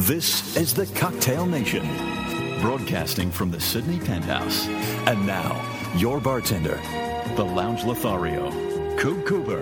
This is the Cocktail Nation, broadcasting from the Sydney Penthouse. And now, your bartender, the Lounge Lothario, Coop Cooper.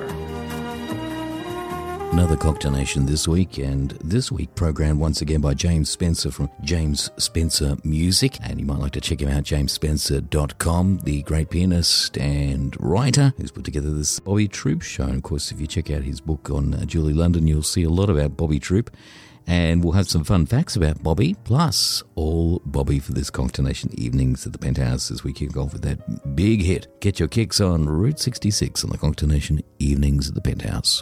Another Cocktail Nation this week, and this week programmed once again by James Spencer from James Spencer Music, and you might like to check him out, jamesspencer.com, the great pianist and writer who's put together this Bobby Troop show. And of course, if you check out his book on Julie London, you'll see a lot about Bobby Troop, and we'll have some fun facts about Bobby, plus all Bobby for this Cocktail Nation evenings at the Penthouse as we kick off with that big hit. Get your kicks on Route 66 on the Cocktail Nation evenings at the Penthouse.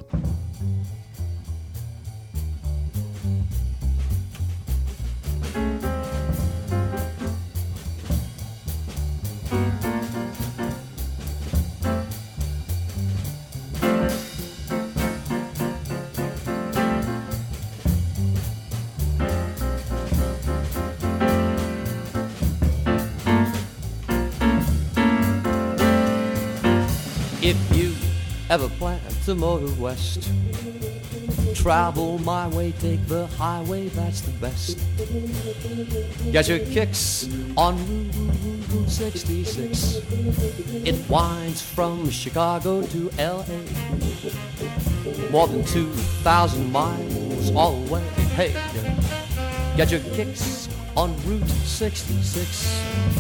If you ever plan to motor west, travel my way, take the highway, that's the best. Get your kicks on Route 66. It winds from Chicago to L.A. More than 2,000 miles all the way. Hey, get your kicks on Route 66.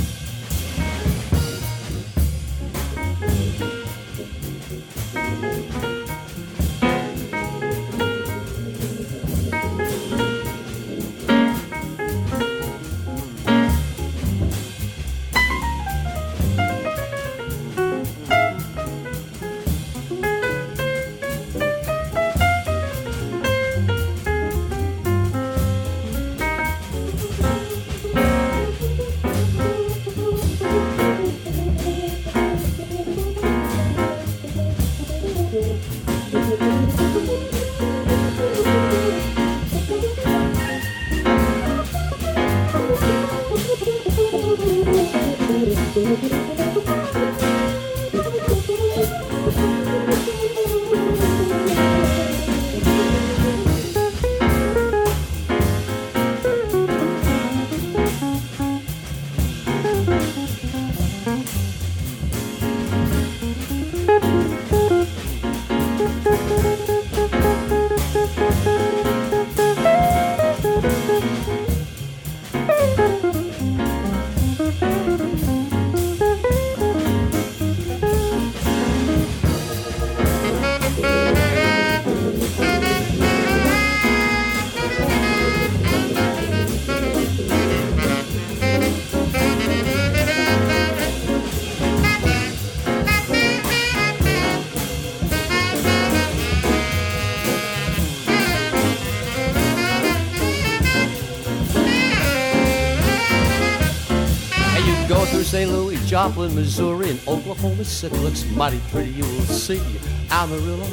St. Louis, Joplin, Missouri, and Oklahoma City looks mighty pretty, you will see. Amarillo,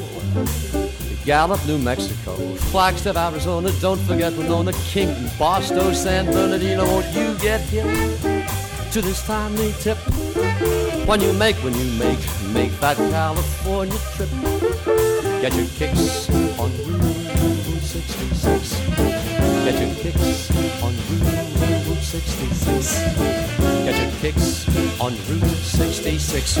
Gallup, New Mexico, Flagstaff, Arizona, don't forget Winona, Kingman, Barstow, San Bernardino. Won't you get hip to this timely tip? When you make that California trip. Get your kicks on Route 66. Get your kicks on Route 66. Get your kicks on Route 66.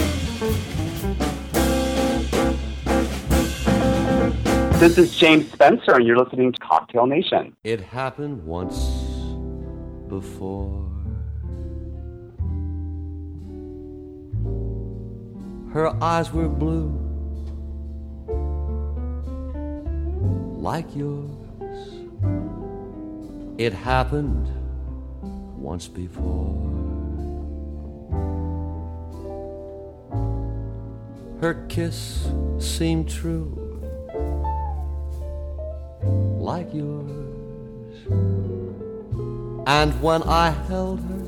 This is James Spencer, and you're listening to Cocktail Nation. It happened once before. Her eyes were blue, like yours. It happened once before. Her kiss seemed true, like yours. And when I held her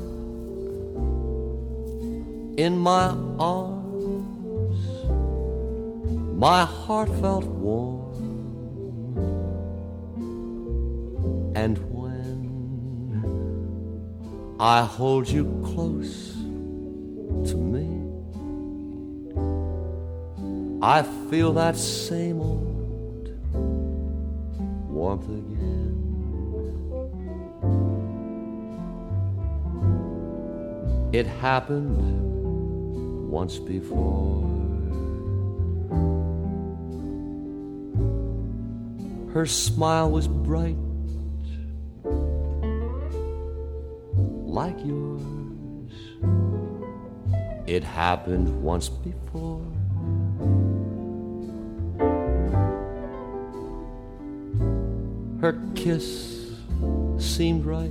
in my arms, my heart felt warm. And when I hold you close to me, I feel that same old warmth again. It happened once before. Her smile was bright like yours. It happened once before. Her kiss seemed right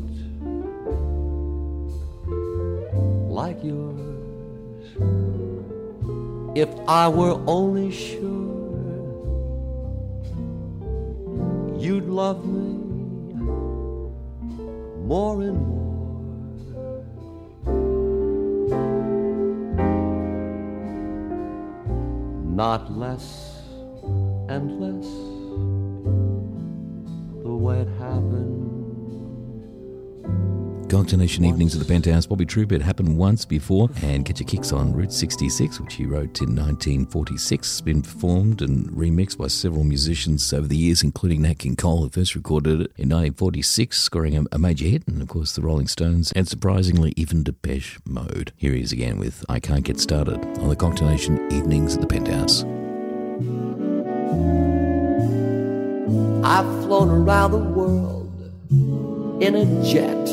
like yours. If I were only sure you'd love me more and more. Not less and less, the way it happened. Cocktail Nation Evenings at the Penthouse. Bobby Troop, It Happened Once Before, and Get Your Kicks on Route 66, which he wrote in 1946. It's been performed and remixed by several musicians over the years, including Nat King Cole, who first recorded it in 1946, scoring a major hit, and of course the Rolling Stones, and surprisingly even Depeche Mode. Here he is again with I Can't Get Started on the Cocktail Nation Evenings at the Penthouse. I've flown around the world in a jet.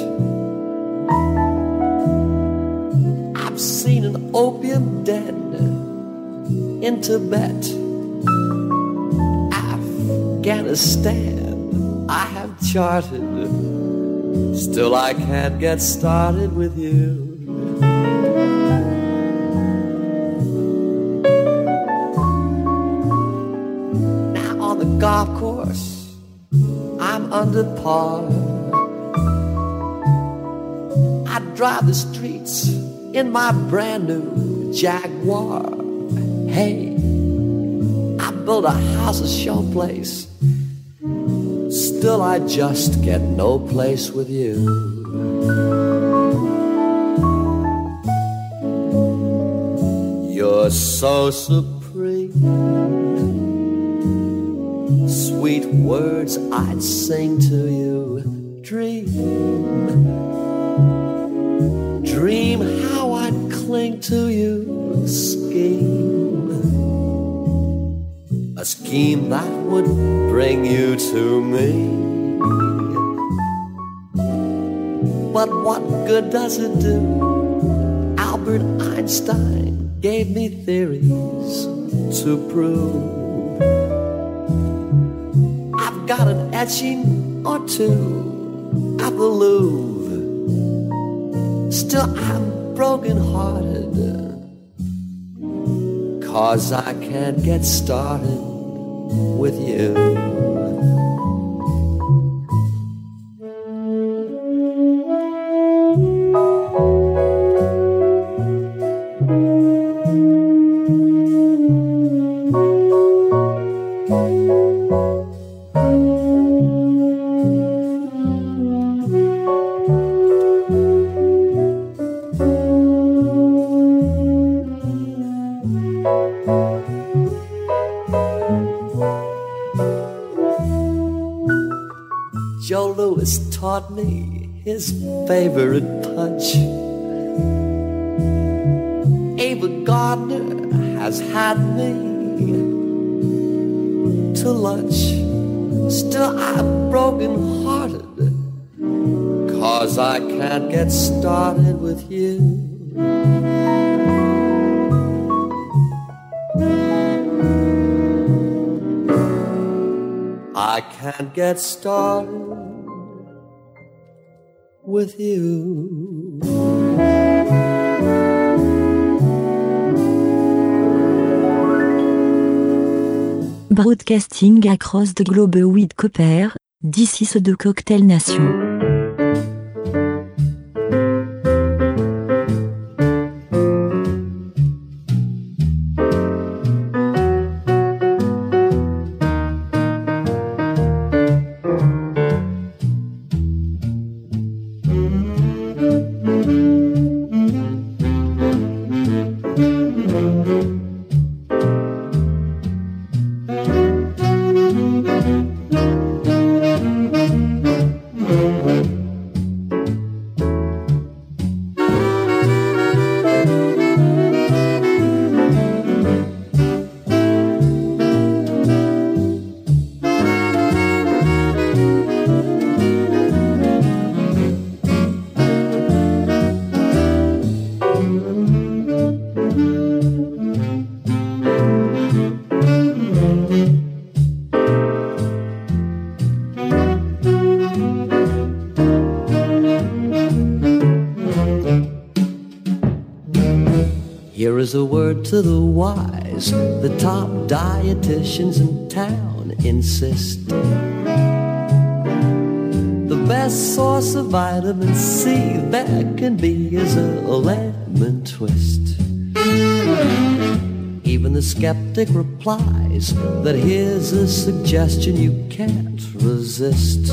I've seen an opium den in Tibet, Afghanistan. I have charted, still I can't get started with you. Now on the golf course, I'm under par. I drive the streets in my brand new Jaguar. Hey, I built a house, a showplace. Still I just get no place with you. You're so supreme. Sweet words I'd sing to you. Dream how I'd cling to you. Scheme, a scheme that would bring you to me. But what good does it do? Albert Einstein gave me theories to prove. I've got an etching or two at the Louvre. Still I'm broken-hearted, 'cause I can't get started with you. Joe Louis taught me his favorite punch. Ava Gardner has had me to lunch. Still I'm broken-hearted, 'cause I can't get started with you. I can't get started with you. Broadcasting across the globe with Copper, this is the Cocktail Nation. Here is a word to the wise. The top dietitians in town insist the best source of vitamin C there can be is a lemon twist. Even the skeptic replies that here's a suggestion you can't resist.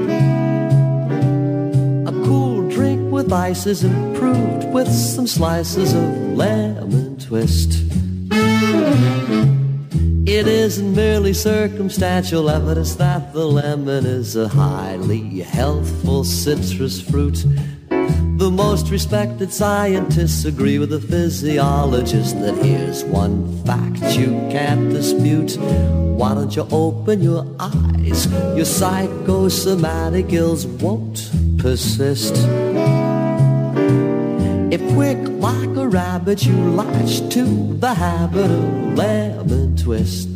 A cool drink with ice is improved with some slices of lemon twist. It isn't merely circumstantial evidence that the lemon is a highly healthful citrus fruit. The most respected scientists agree with the physiologist that here's one fact you can't dispute. Why don't you open your eyes? Your psychosomatic ills won't persist. If quick like a rabbit you latch to the habit of lemon twist.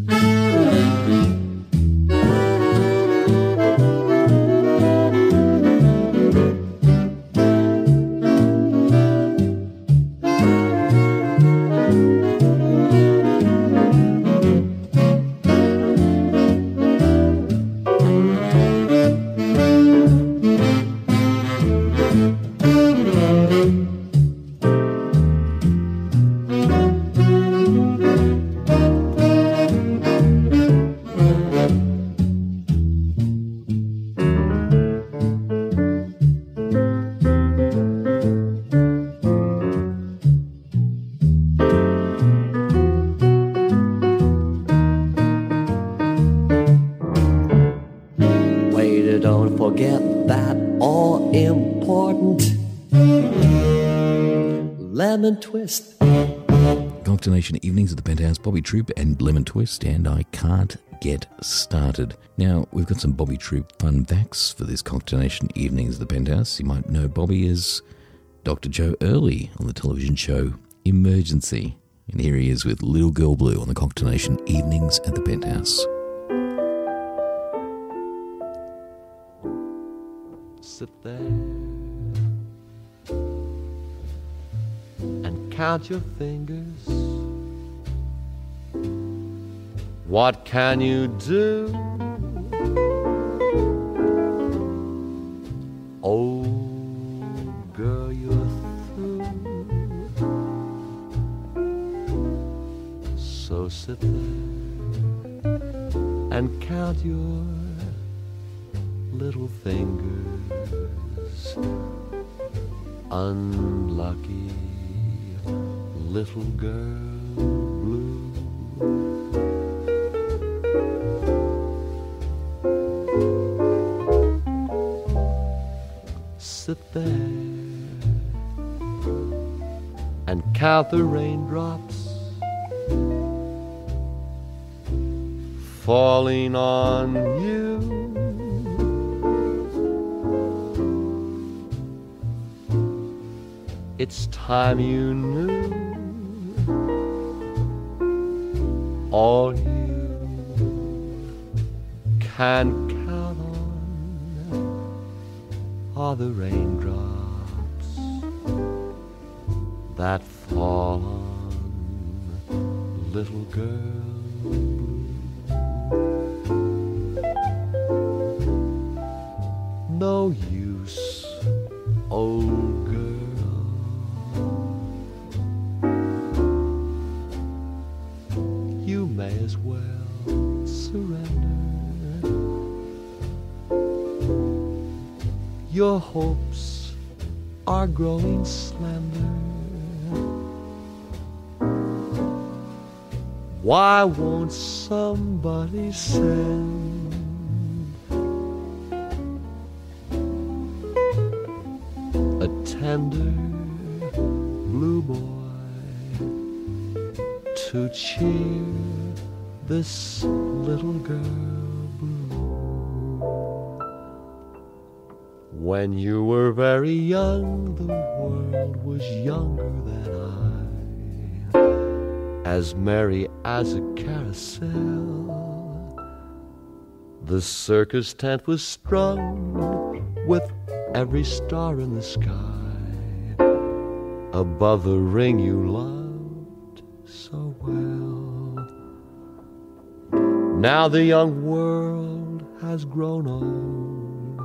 Twist. Cocktail Nation Evenings at the Penthouse, Bobby Troop and Lemon Twist, and I can't get started. Now, we've got some Bobby Troop fun facts for this Cocktail Nation Evenings at the Penthouse. You might know Bobby as Dr. Joe Early on the television show Emergency. And here he is with Little Girl Blue on the Cocktail Nation Evenings at the Penthouse. Sit there and count your fingers. What can you do? Oh, girl, you're through. So sit there and count your little fingers. Unlucky little girl blue. Sit there and count the raindrops falling on you. It's time you knew all you can count on are the raindrops that fall on little girl blue. No use, old girl. You may as well surrender. Your hopes are growing slender. Why won't somebody send a tender blue boy to cheer this little girl blue? When you were very young, the world was younger than I, as merry as a carousel. The circus tent was strung with every star in the sky. above the ring you loved so well. Now the young world has grown old.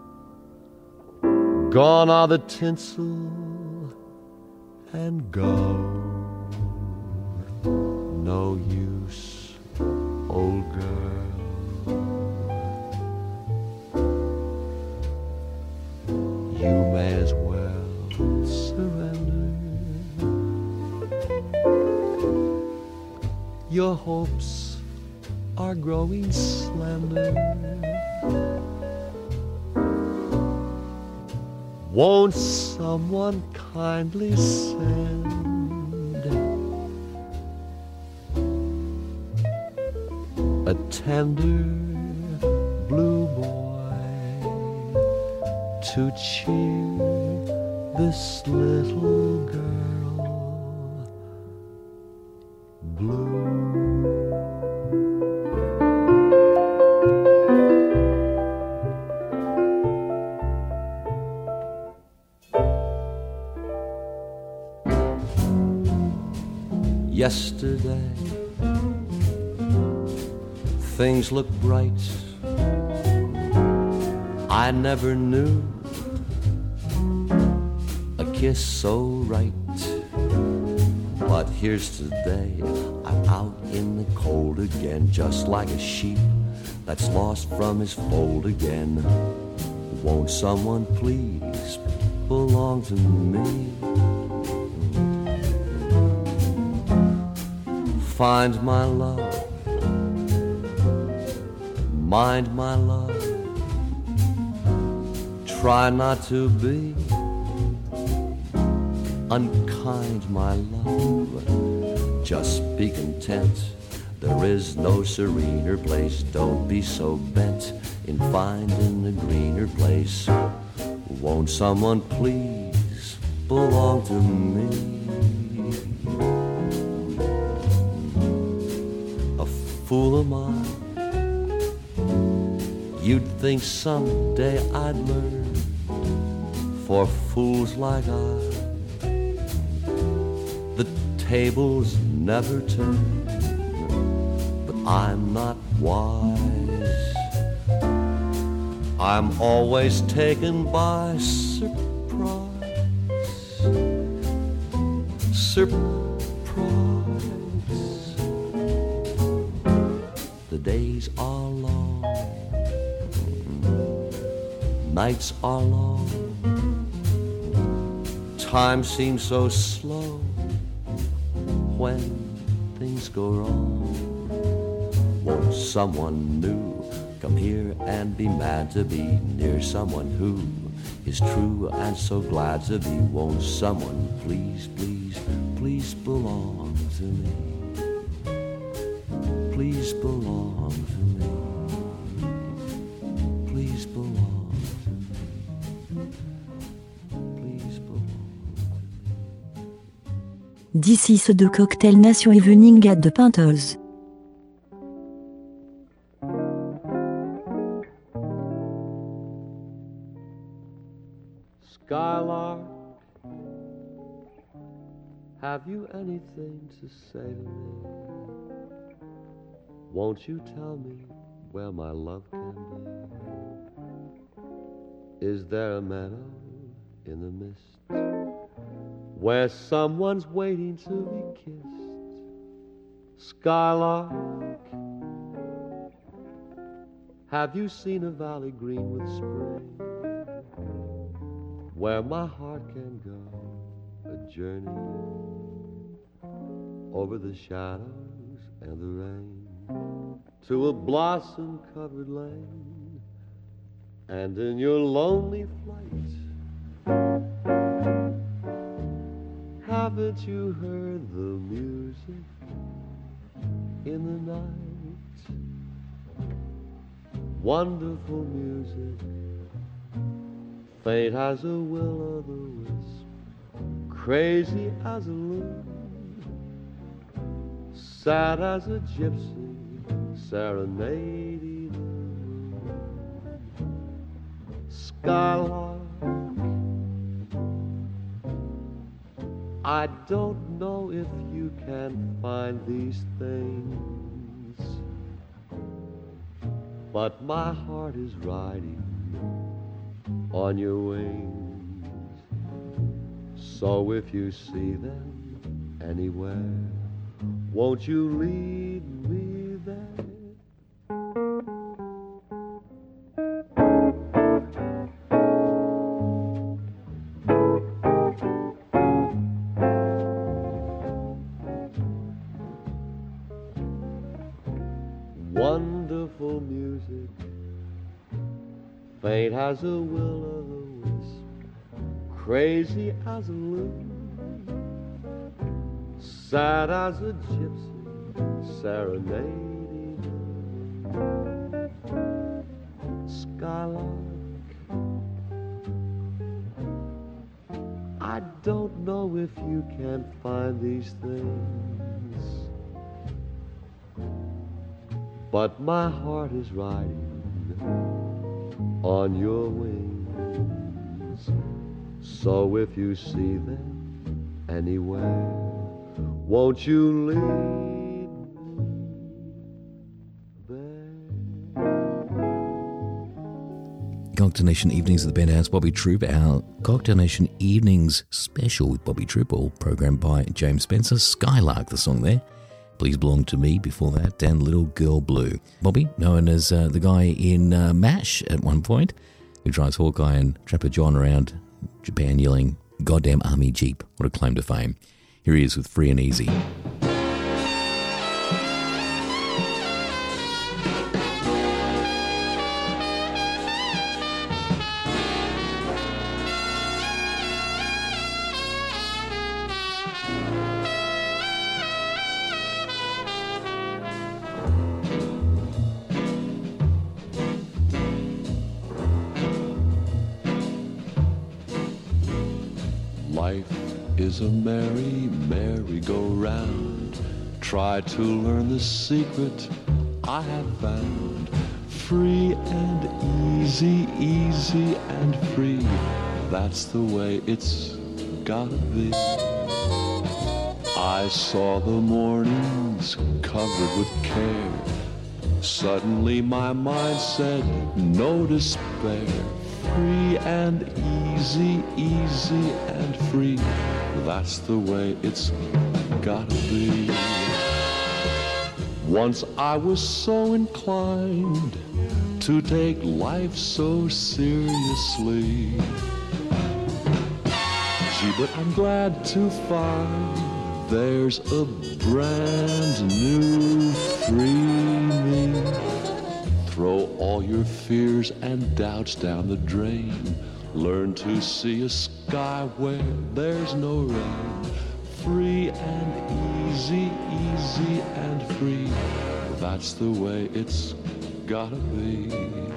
Gone are the tinsel and gold. No use, old girl. You may as well surrender. Your hopes are growing slender. Won't someone kindly send a tender blue boy to cheer this little girl blue? Yesterday, things looked bright. I never knew a kiss so right. But here's today, I'm out in the cold again, just like a sheep that's lost from his fold again. Won't someone please belong to me? Find my love, mind my love. Try not to be unkind, my love. Just be content. There is no serener place. Don't be so bent in finding a greener place. Won't someone please belong to me? Fool am I? You'd think someday I'd learn. For fools like I, the tables never turn. But I'm not wise. I'm always taken by surprise. Surprise. The days are long, nights are long. Time seems so slow when things go wrong. Won't someone new come here and be mad to be near someone who is true and so glad to be? Won't someone please, please, please belong to me? Please belong to me. Please belong to me. Please belong to me. D'ici ce de Cocktail Nation Evening at the Penthouse. Skylark, have you anything to say to me? Won't you tell me where my love can be? Is there a meadow in the mist where someone's waiting to be kissed? Skylark, have you seen a valley green with spring, where my heart can go a journey over the shadows and the rain, to a blossom-covered lane? And in your lonely flight, haven't you heard the music in the night? Wonderful music, faint as a will-o'-the-wisp, crazy as a loon, sad as a gypsy, serenading the moon. Skylark, I don't know if you can find these things, but my heart is riding on your wings. So if you see them anywhere, won't you lead me there? Wonderful music, faint as a will-o'-the-wisp, crazy as a loon, sad as a gypsy serenading skylark. I don't know if you can find these things, but my heart is riding on your wings. So if you see them anywhere, won't you lead me there? Cocktail Nation Evenings at the Penthouse, Bobby Troop. Our Cocktail Nation Evenings special with Bobby Troop, all programmed by James Spencer. Skylark, the song there. Please Belong to Me before that, and Little Girl Blue. Bobby, known as the guy in MASH at one point, who drives Hawkeye and Trapper John around Japan yelling, "Goddamn Army Jeep." What a claim to fame. Here he is with Free and Easy. Life is a merry, merry-go-round. Try to learn the secret I have found. Free and easy, easy and free. That's the way it's gotta be. I saw the mornings covered with care. Suddenly my mind said, no despair. Free and easy, easy and free. That's the way it's gotta be. Once I was so inclined to take life so seriously. Gee, but I'm glad to find there's a brand new free me. Throw all your fears and doubts down the drain. Learn to see a sky where there's no rain. Free and easy, easy and free. That's the way it's gotta be.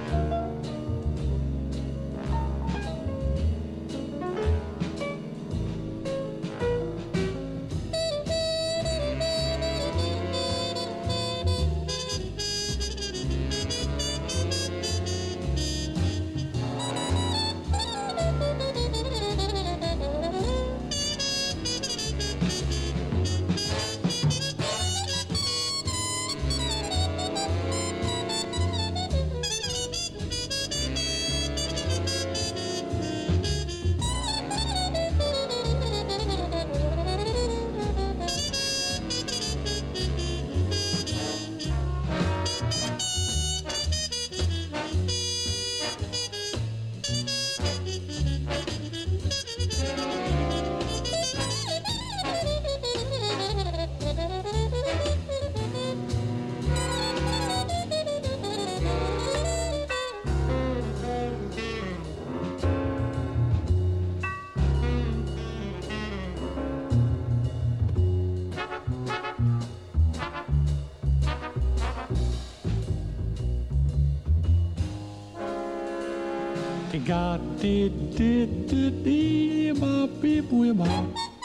God did my people in my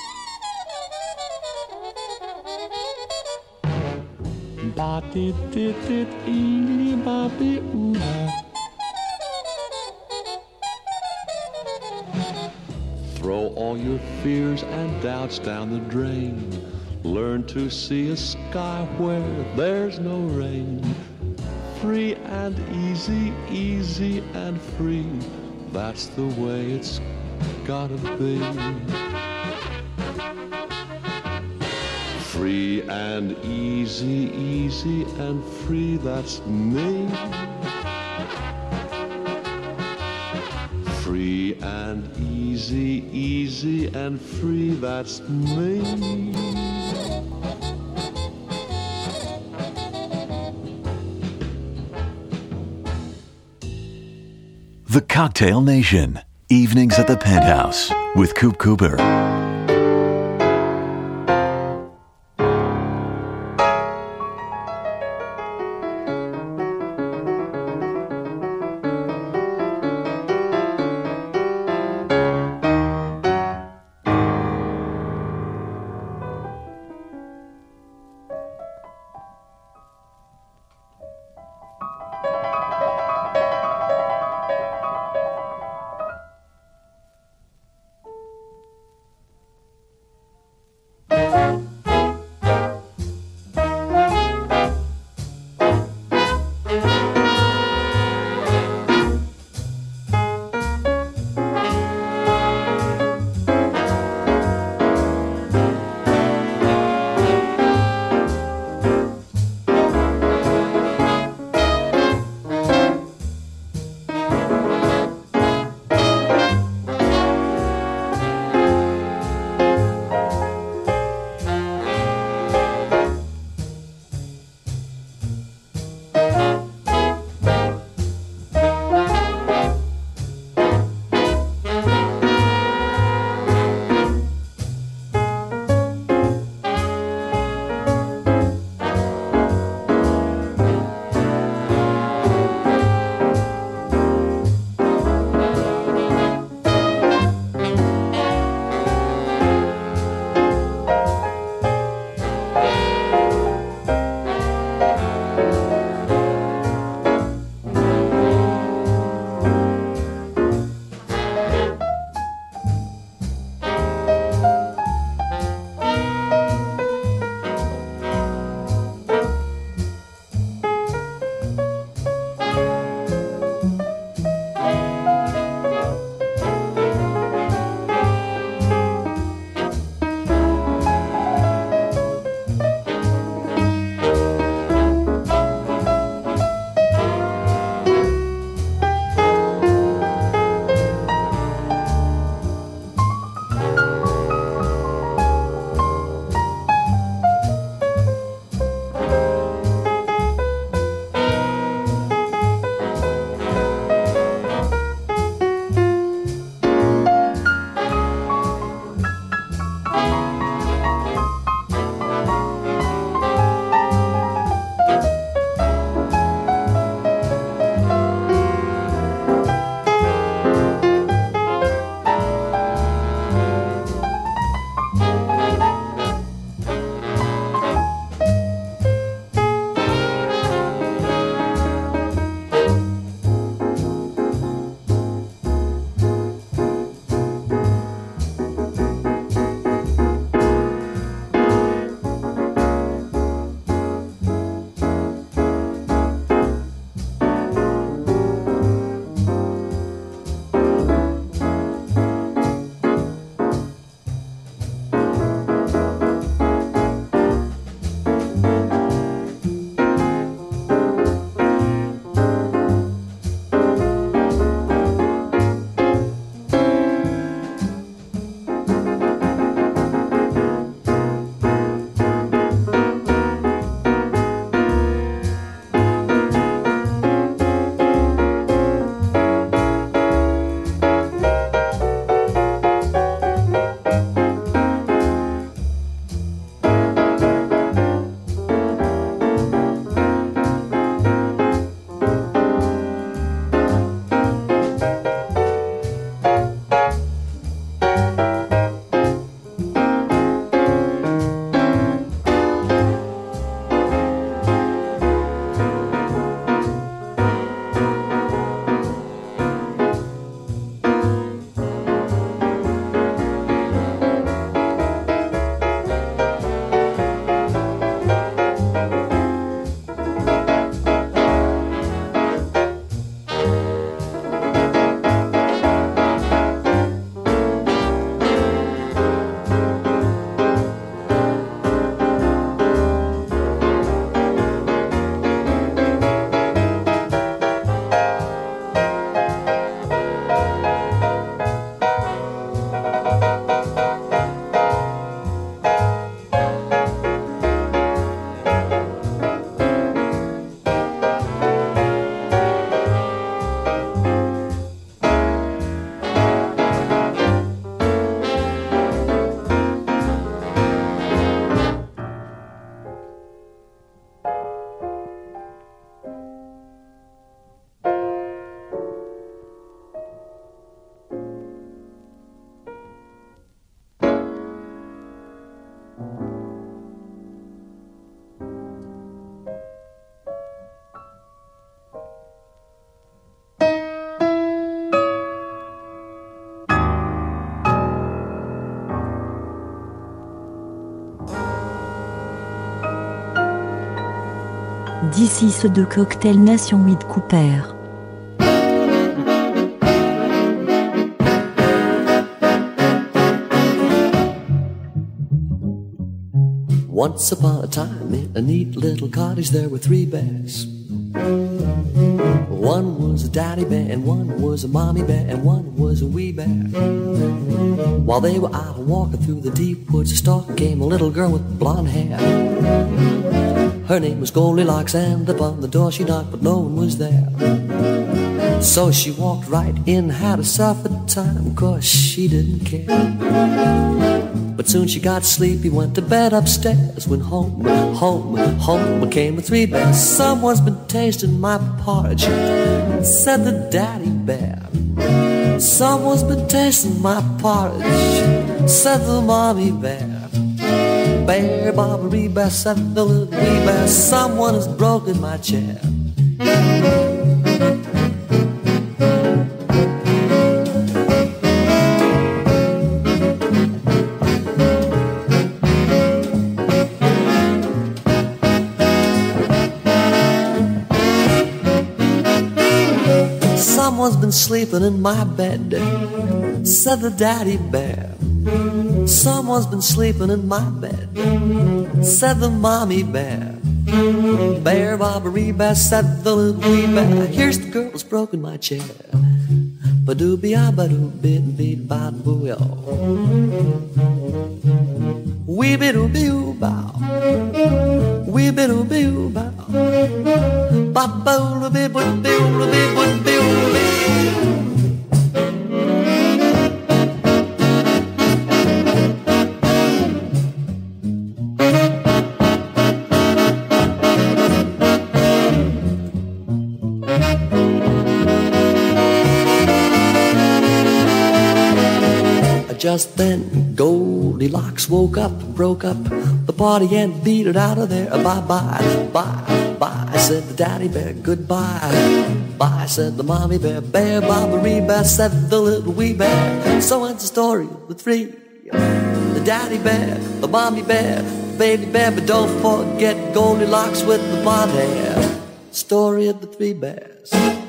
body did my people Throw all your fears and doubts down the drain. Learn to see a sky where there's no rain. Free and easy, easy and free. That's the way it's gotta be. Free and easy, easy and free, that's me. Free and easy, easy and free, that's me. The Cocktail Nation. Evenings at the Penthouse with Coop Cooper. D'ici ceux de Cocktail Nation with Cooper. Once upon a time, in a neat little cottage, there were 3 bears. One was a daddy bear, and one was a mommy bear, and one was a wee bear. While they were out walking through the deep woods, stalk came a little girl with blonde hair. Her name was Goldilocks, and upon the door she knocked, but no one was there. So she walked right in, had herself a time, 'cause she didn't care. But soon she got sleepy, went to bed upstairs. When home came the 3 bears. Someone's been tasting my porridge, said the daddy bear. Someone's been tasting my porridge, said the mommy bear. Bear, Bobbery bear, said the little wee bear. Someone has broken my chair. Someone's been sleeping in my bed, said the daddy bear. Someone's been sleeping in my bed, said the mommy bear. Bear, Bobbery bear, said the little wee bear. Here's the girl who's broken my chair. Ba-doo-be-ah-ba-doo-be-be-ba-doo-yo. Wee-be-doo-be-oo-bow. Wee-be-doo-be-oo-bow. Ba-ba-doo-be-be-be-be-be-be-be. Just then Goldilocks woke up, broke up the party and beat it out of there. Bye-bye, bye-bye, said the daddy bear. Goodbye, bye, said the mommy bear. Bear, Bobbery bear, said the little wee bear. So ends the story of the 3. The daddy bear, the mommy bear, the baby bear. But don't forget Goldilocks with the blonde hair. Story of the 3 bears.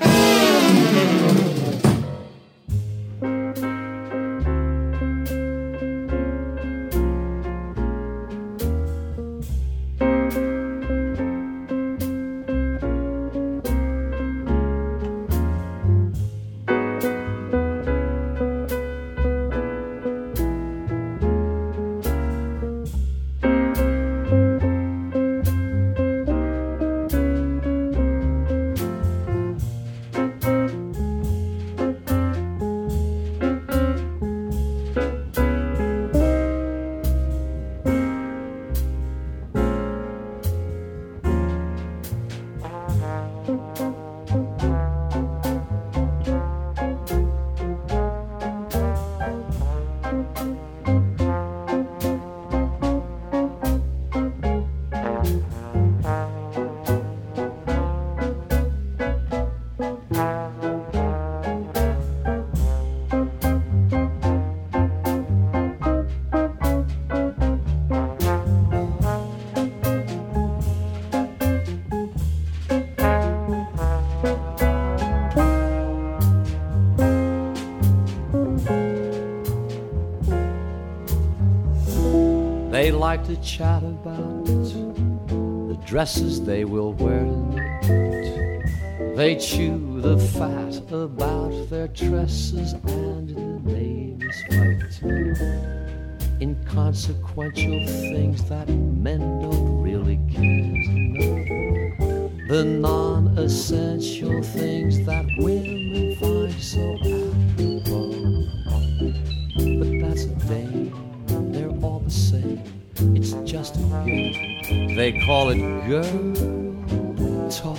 They like to chat about the dresses they will wear tonight. They chew the fat about their tresses and the neighbors fight. Inconsequential things that men don't really care to know. The non-essential things that women find so apropos. But that's a thing, they're all the same. It's just a game. They call it girl talk.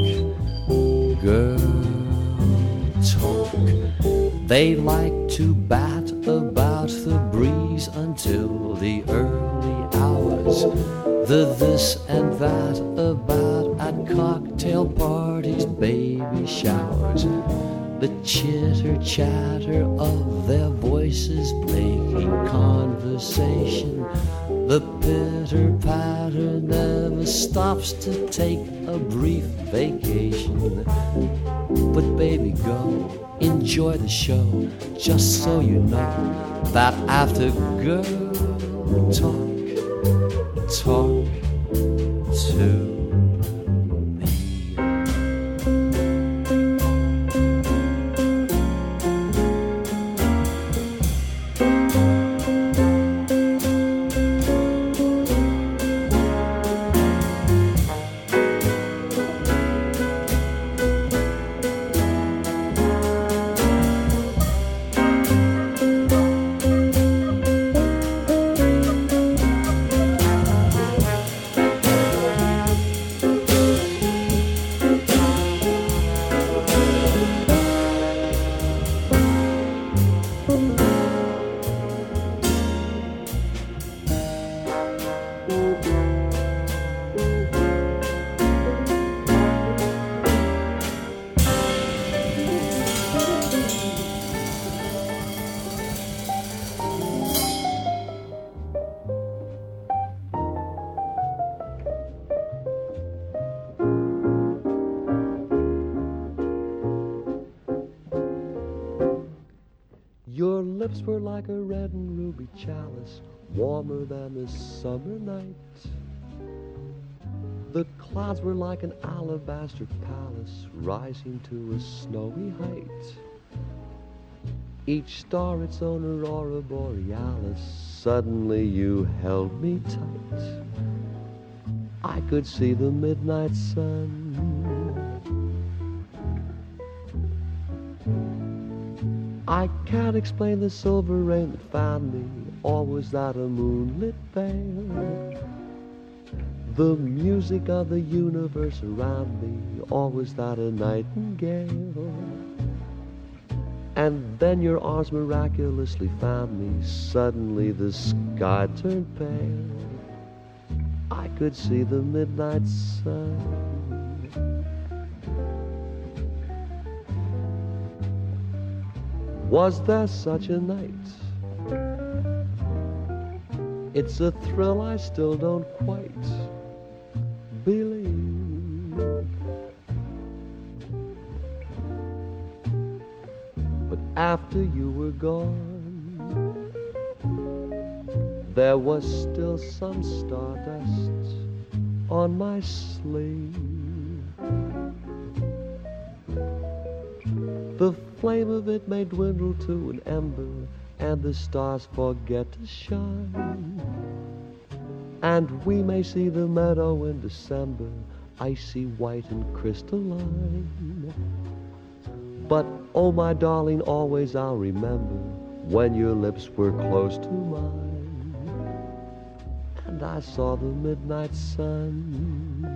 Girl talk. They like to bat about the breeze until the early hours. The this and that about at cocktail parties, baby showers. The chitter-chatter of their voices making conversation. The pitter-patter never never stops to take a brief vacation. But baby, go enjoy the show, just so you know that after girl talk to Your lips were like a red and ruby chalice, warmer than the summer night. The clouds were like an alabaster palace, rising to a snowy height. Each star its own aurora borealis, suddenly you held me tight. I could see the midnight sun. I can't explain the silver rain that found me, or was that a moonlit veil? The music of the universe around me, or was that a nightingale? And then your arms miraculously found me, suddenly the sky turned pale. I could see the midnight sun. Was there such a night? It's a thrill I still don't quite believe. But after you were gone, there was still some stardust on my sleeve. The flame of it may dwindle to an ember, and the stars forget to shine. And we may see the meadow in December, icy white and crystalline. But oh my darling, always I'll remember when your lips were close to mine, and I saw the midnight sun.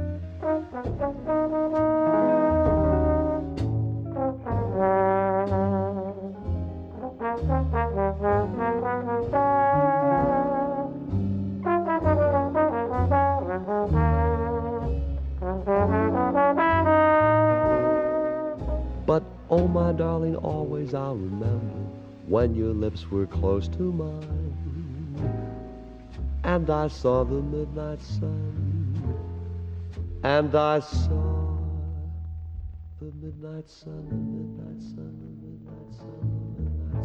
But oh my darling, always I'll remember when your lips were close to mine, and I saw the midnight sun, and I saw the midnight sun, the midnight sun, the midnight sun, the midnight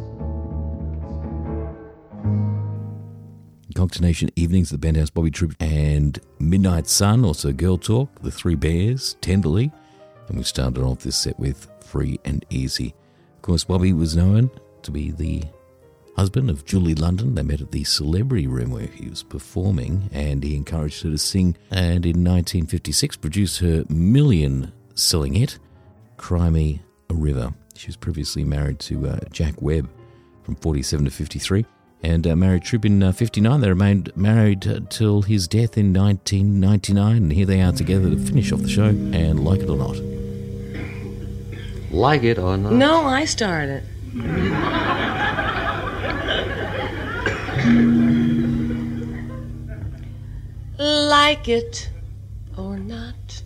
sun. Cocktail Evenings at the Bandhouse, Bobby Troop and Midnight Sun, also Girl Talk, The Three Bears, Tenderly, and we started off this set with Free and Easy. Of course, Bobby was known to be the husband of Julie London. They met at the Celebrity Room where he was performing, and he encouraged her to sing, and in 1956 produced her million-selling hit, Cry Me a River. She was previously married to Jack Webb from 47 to 53, and married Troop in 59. They remained married till his death in 1999, and here they are together to finish off the show, and Like It or Not. Like it or not? No, I started. Like it or not,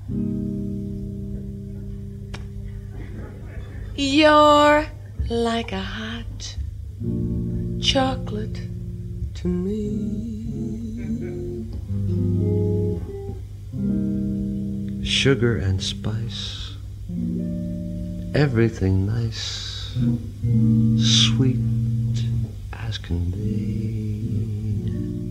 you're like a hot chocolate to me. sugar and spice, everything nice, sweet as can be.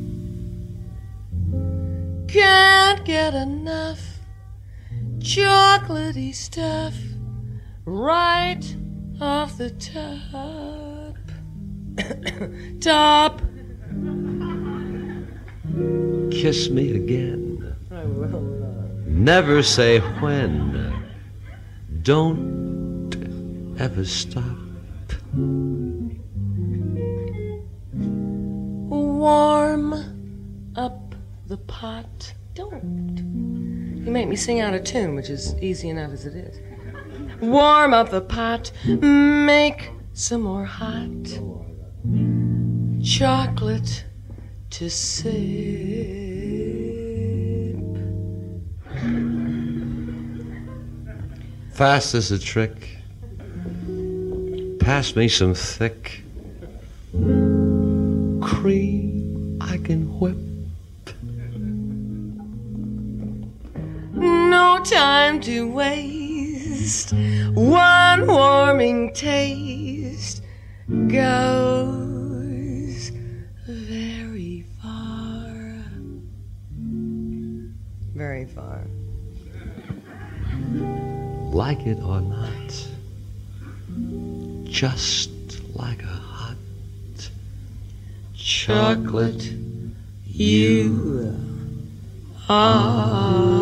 Can't get enough chocolatey stuff right off the top. Top. Kiss me again. I will not. Never say when. Don't ever stop. Warm up the pot. Don't. You make me sing out of tune, which is easy enough as it is. Warm up the pot. Make some more hot chocolate to sip. Fast as a trick. Pass me some thick cream I can whip. No time to waste. One warming taste goes very far. Very far. Like it or not, just like a hot chocolate you are.